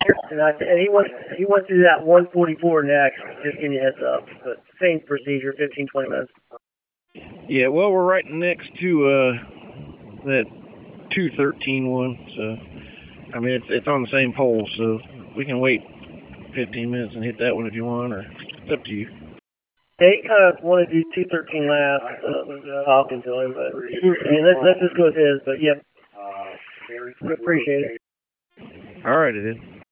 And he wants to do that 144 next. Just give you a heads up. But same procedure, 15, 20 minutes. Yeah, well, we're right next to that 213 one, so I mean it's on the same pole, so we can wait 15 minutes and hit that one if you want, or it's up to you. Yeah, he kind of wanted to do 213 last. Talking to him, but let's just go with his. But yeah, appreciate it. All right, it is.